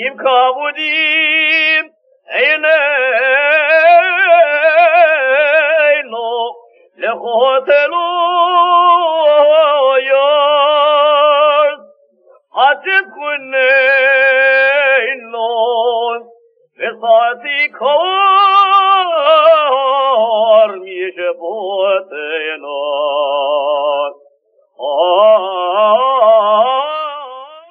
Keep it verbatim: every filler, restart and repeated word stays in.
إم كابوديم عينينو لخوتلو يار عجب كنينو بصاتي كون